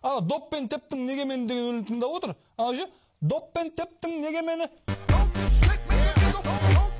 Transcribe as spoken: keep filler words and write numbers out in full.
ана доп пен тептің неге мені деген өлең тыңдап отыр. Ана же доп пен тептің неге мені